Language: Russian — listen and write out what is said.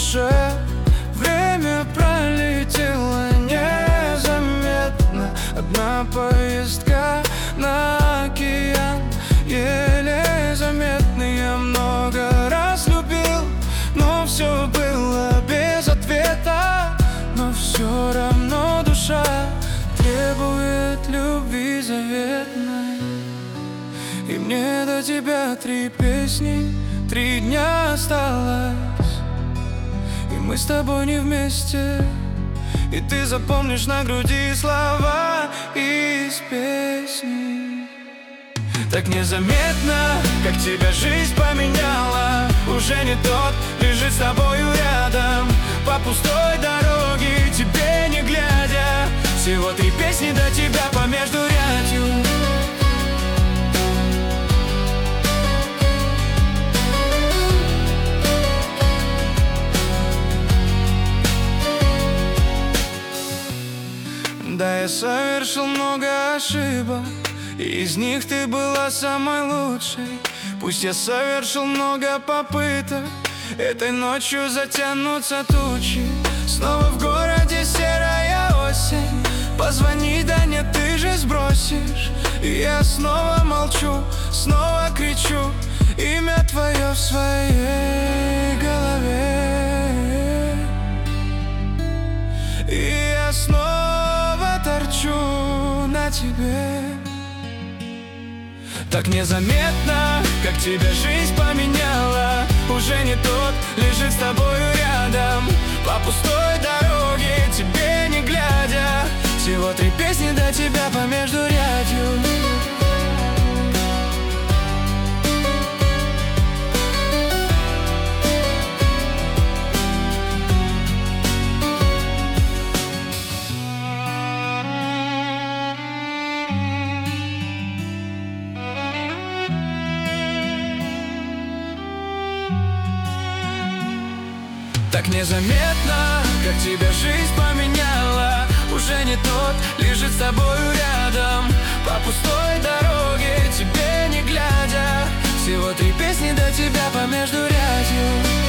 душе. Время пролетело незаметно. Одна поездка на океан, еле заметный. Я много раз любил, но все было без ответа. Но все равно душа требует любви заветной. И мне до тебя 3 песни, 3 дня осталось. И мы с тобой не вместе. И ты запомнишь на груди слова из песни. Так незаметно, как тебя жизнь поменяла. Уже не тот лежит с тобою рядом. По пустой дороге, тебе не глядя. Всего 3 песни до тебя по междурядью. Да, я совершил много ошибок, и из них ты была самой лучшей. Пусть я совершил много попыток этой ночью затянутся тучи. Снова в городе серая осень. Позвони, да нет, ты же сбросишь. И я снова молчу, снова кричу имя твое в своей голове. И я снова торчу на тебе. Так незаметно, как тебя жизнь поменяла. Уже не тот лежит с тобою рядом. По пустой дороге, тебе не глядя. Всего 3 песни до тебя по междурядью. Так незаметно, как тебя жизнь поменяла. Уже не тот лежит с тобою рядом. По пустой дороге, тебе не глядя. Всего 3 песни до тебя по междурядью.